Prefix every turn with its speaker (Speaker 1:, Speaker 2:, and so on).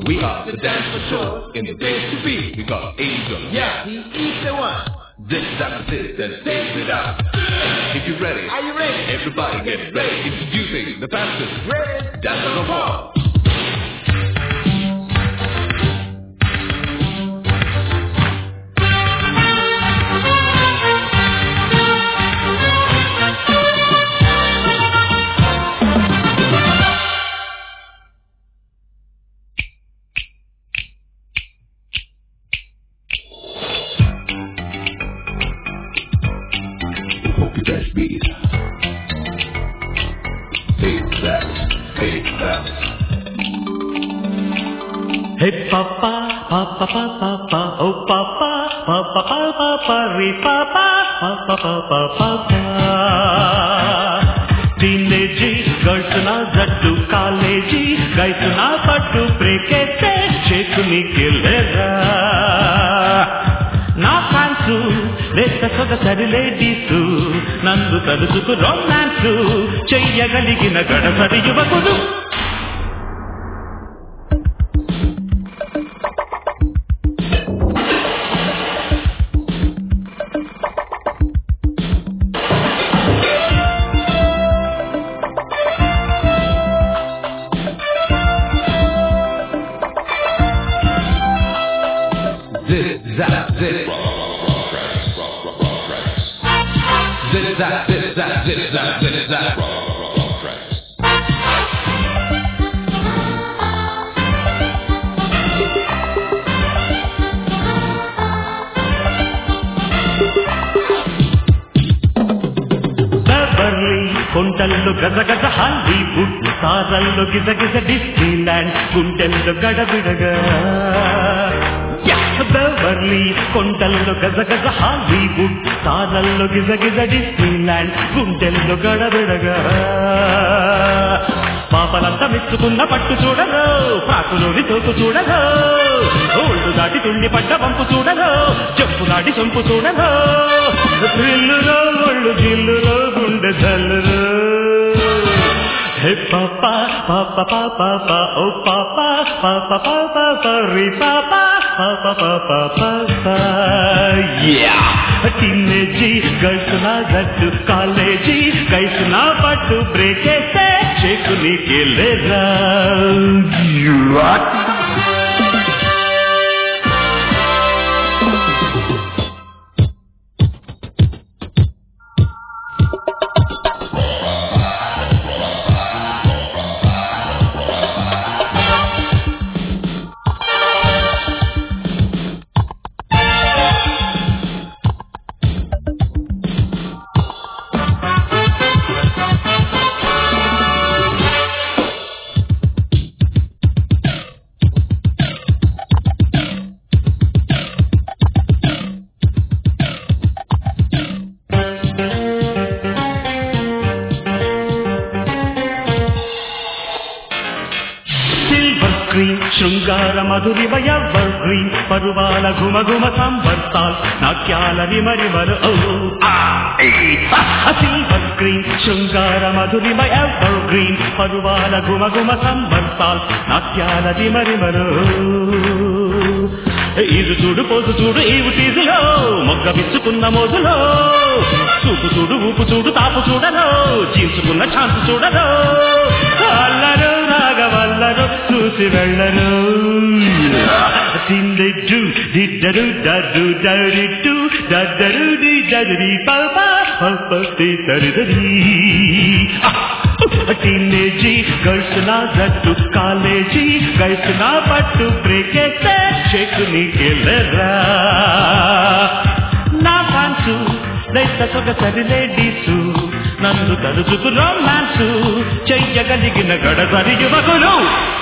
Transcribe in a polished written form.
Speaker 1: We are the dance for sure in the place to be. We got Angel.
Speaker 2: Yeah, he is the one.
Speaker 1: This time to sit and stay with us. If you're ready,
Speaker 2: Are you ready?
Speaker 1: everybody get ready. Introducing the fastest
Speaker 2: Ready?
Speaker 1: dancer of all. That beat. Take that.
Speaker 3: Hey papa, papa, papa, papa, oh papa, papa, papa, papa, re papa, papa, papa, papa. Teenage girls na zattu college guys na pattu break ete shake me killera. నా fans లేత సొగసరి ladies నందు తలుచుకు romance చెయ్యగలిగిన గడసరి యువకుడు కొండల్లో గజగజ Hollywood సారల్లో గిజగిజ Disneyland గుండెల్లో గడబిడగా Beverly కొండల్లో గజగజ హాలీవుడ్ సారల్లో గిజగిజ డిస్నీల్యాండ్ గుండెల్లో గడబిడగా పాపలంతా మెచ్చుకున్న పట్టు చూడరు పాకులోని తోపు చూడరు ఓళ్ళు దాటి తుండి పడ్డ వంపు చూడరు చెప్పు నాటి చంపు చూడరు థ్రిల్లులో ఒళ్ళు జిల్లులో గుండె జల్లురు హే పాపా పాపా పాపా పా ఓ పాపా పాపా పాపా పా రి పాపా పాపా పాపా పాపా యా టీనేజీ గర్ల్స్ నా జట్టు కాలేజీ గైస్ నా పట్టు బ్రేక్ చేస్తే చెక్కు నీకెళ్ళరా శృంగార మధురిమయ గ్రీన్ పరువాల ఘుమఘుమ సంబర్తాల్ నాట్యాల నిమరిమరు సిల్వర్ గ్రీన్ శృంగార మధురిమయ గ్రీన్ పరువాల ఘుమఘుమ సంబర్తాల్ నాట్యాల నిమరిమరు ఇది చూడు పోసు చూడు ఈవు తీజులో మొగ్గ విచ్చుకున్న మోజులో చూపు చూడు ఊపు చూడు తాపు చూడరు చీల్చుకున్న ఛాన్స్ చూడరు అల్లరు రాగవల్లరు చూసి వెళ్ళరు తిందెడ్డు దిద్దరు దర్రు దరిట్టు దద్దరు దిద్దరి పాపా పప్పి తరిదరి టీనేజీ గర్ల్స్ నా జట్టు కాలేజీ గైస్ నా పట్టు బ్రేక్ చేస్తే చెక్కు నీకెళ్ళరా నా ఫ్యాన్సు లేత సొగసరి లేడీసు నన్ను తలుచుకు రొమాన్సు చెయ్యగలిగిన గడసరి యువకులు